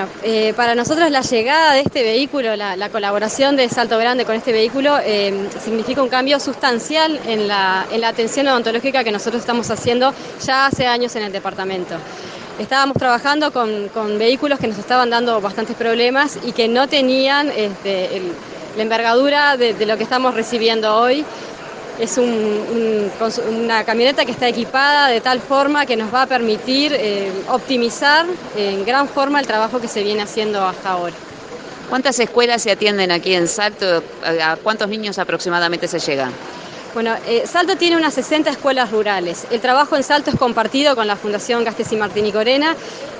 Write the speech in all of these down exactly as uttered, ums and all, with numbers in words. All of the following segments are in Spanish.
Bueno, eh, para nosotros la llegada de este vehículo, la, la colaboración de Salto Grande con este vehículo eh, significa un cambio sustancial en la, en la atención odontológica que nosotros estamos haciendo ya hace años en el departamento. Estábamos trabajando con, con vehículos que nos estaban dando bastantes problemas y que no tenían este, el, la envergadura de, de lo que estamos recibiendo hoy. Es un, un, una camioneta que está equipada de tal forma que nos va a permitir eh, optimizar en gran forma el trabajo que se viene haciendo hasta ahora. ¿Cuántas escuelas se atienden aquí en Salto? ¿A cuántos niños aproximadamente se llega? Bueno, eh, Salto tiene unas sesenta escuelas rurales. El trabajo en Salto es compartido con la Fundación Gastesi Martín y Corena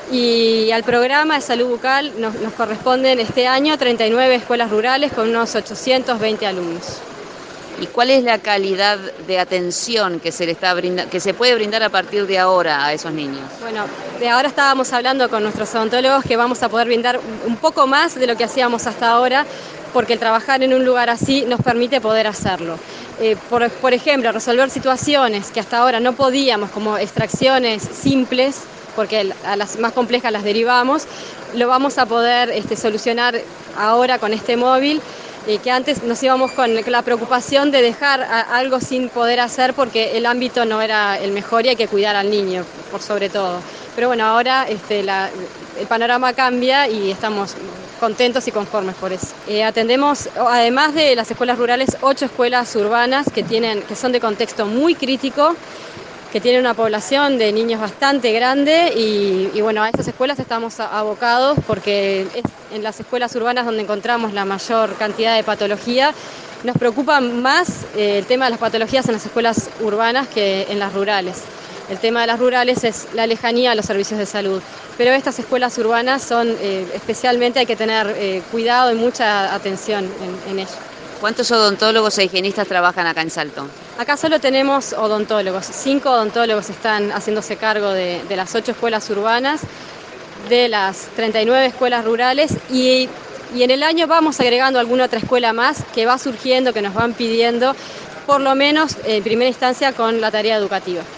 y al programa de salud bucal nos, nos corresponden este año treinta y nueve escuelas rurales con unos ochocientos veinte alumnos. ¿Y cuál es la calidad de atención que se le está brinda, que se puede brindar a partir de ahora a esos niños? Bueno, de ahora estábamos hablando con nuestros odontólogos que vamos a poder brindar un poco más de lo que hacíamos hasta ahora, porque el trabajar en un lugar así nos permite poder hacerlo. Eh, por, por ejemplo, resolver situaciones que hasta ahora no podíamos, como extracciones simples, porque a las más complejas las derivamos, lo vamos a poder este, solucionar ahora con este móvil. Eh, que antes nos íbamos con la preocupación de dejar a, algo sin poder hacer porque el ámbito no era el mejor y hay que cuidar al niño, por sobre todo. Pero bueno, ahora este, la, el panorama cambia y estamos contentos y conformes por eso. Eh, atendemos, además de las escuelas rurales, ocho escuelas urbanas que, tienen, que son de contexto muy crítico, que tienen una población de niños bastante grande y, y bueno, a esas escuelas estamos abocados porque es en las escuelas urbanas donde encontramos la mayor cantidad de patología. Nos preocupa más eh, el tema de las patologías en las escuelas urbanas que en las rurales. El tema de las rurales es la lejanía a los servicios de salud, pero estas escuelas urbanas son eh, especialmente hay que tener eh, cuidado y mucha atención en, en ello. ¿Cuántos odontólogos e higienistas trabajan acá en Salto? Acá solo tenemos odontólogos, cinco odontólogos están haciéndose cargo de, de las ocho escuelas urbanas, de las treinta y nueve escuelas rurales y, y en el año vamos agregando alguna otra escuela más que va surgiendo, que nos van pidiendo, por lo menos en primera instancia con la tarea educativa.